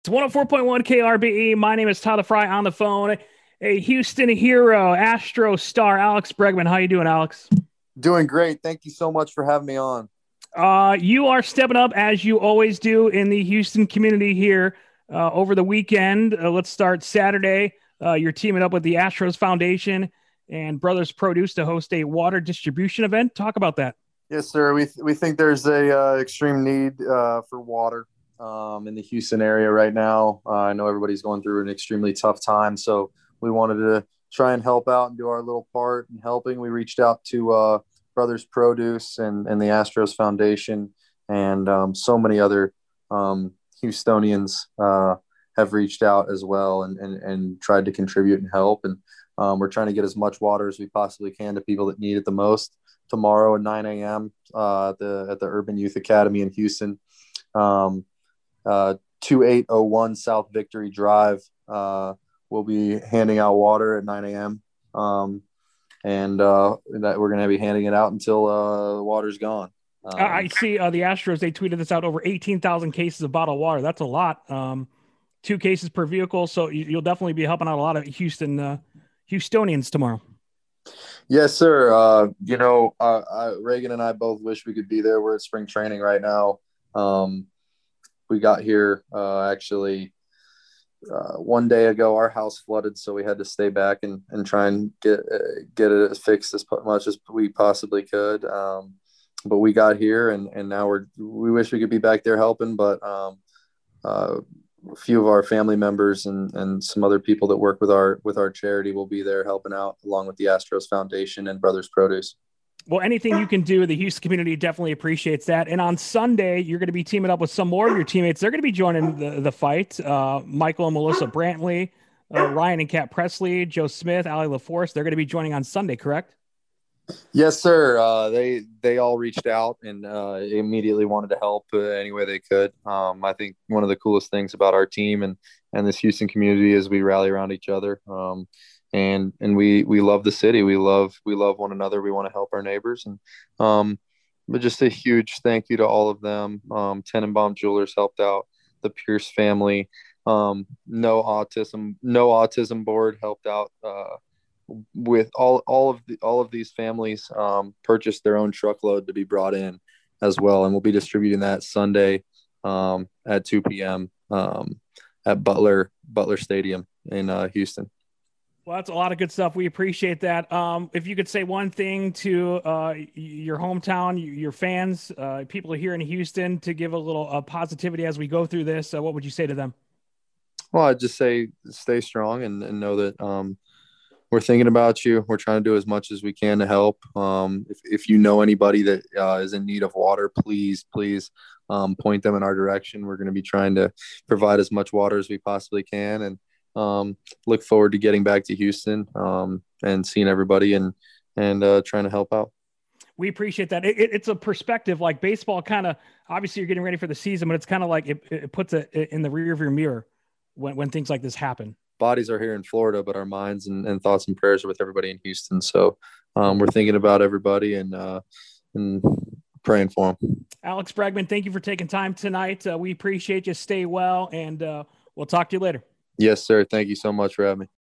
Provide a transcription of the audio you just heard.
It's 104.1 KRBE. My name is Tyler Fry on the phone. A Houston hero, Astro star, Alex Bregman. How you doing, Alex? Doing great. Thank you so much for having me on. You are stepping up as you always do in the Houston community here over the weekend. Let's start Saturday. You're teaming up with the Astros Foundation and Brothers Produce to host a water distribution event. Talk about that. Yes, sir. We think there's a extreme need for water in the Houston area right now. I know everybody's going through an extremely tough time, so we wanted to try and help out and do our little part in helping. We reached out to Brothers Produce and the Astros Foundation, and so many other Houstonians have reached out as well and tried to contribute and help. And we're trying to get as much water as we possibly can to people that need it the most. Tomorrow at 9 a.m. At the Urban Youth Academy in Houston, 2801 South Victory Drive. We'll be handing out water at 9 a.m. And that we're going to be handing it out until the water's gone. I see the Astros, they tweeted this out, over 18,000 cases of bottled water. That's a lot. 2 cases per vehicle. So you'll definitely be helping out a lot of Houstonians tomorrow. Yes, sir. Reagan and I both wish we could be there. We're at spring training right now. We got here actually one day ago. Our house flooded, so we had to stay back and try and get it fixed as much as we possibly could. But we got here, and now we wish we could be back there helping, but a few of our family members and some other people that work with our charity will be there helping out, along with the Astros Foundation and Brothers Produce. Well, anything you can do, the Houston community definitely appreciates that. And on Sunday, you're going to be teaming up with some more of your teammates. They're going to be joining the fight. Michael and Melissa Brantley, Ryan and Kat Presley, Joe Smith, Allie LaForce. They're going to be joining on Sunday, correct? Yes, sir. They all reached out and immediately wanted to help any way they could. I think one of the coolest things about our team and this Houston community is we rally around each other. And we love the city. We love one another. We want to help our neighbors. And but just a huge thank you to all of them. Tenenbaum Jewelers helped out. The Pierce family. No autism board helped out. With all of these families purchased their own truckload to be brought in as well, and we'll be distributing that Sunday at 2 p.m. At Butler Stadium in Houston. Well, that's a lot of good stuff. We appreciate that. If you could say one thing to your hometown, your fans, people here in Houston, to give a little positivity as we go through this, what would you say to them? Well, I'd just say stay strong and know that we're thinking about you. We're trying to do as much as we can to help. If you know anybody that is in need of water, please point them in our direction. We're going to be trying to provide as much water as we possibly can, and look forward to getting back to Houston and seeing everybody and trying to help out. We appreciate that. It's a perspective, like baseball kind of, obviously you're getting ready for the season, but it's kind of like it puts it in the rear of your mirror when things like this happen. Bodies are here in Florida, but our minds and thoughts and prayers are with everybody in Houston. So we're thinking about everybody and praying for them. Alex Bregman, thank you for taking time tonight. We appreciate you. Stay well, and we'll talk to you later. Yes, sir. Thank you so much for having me.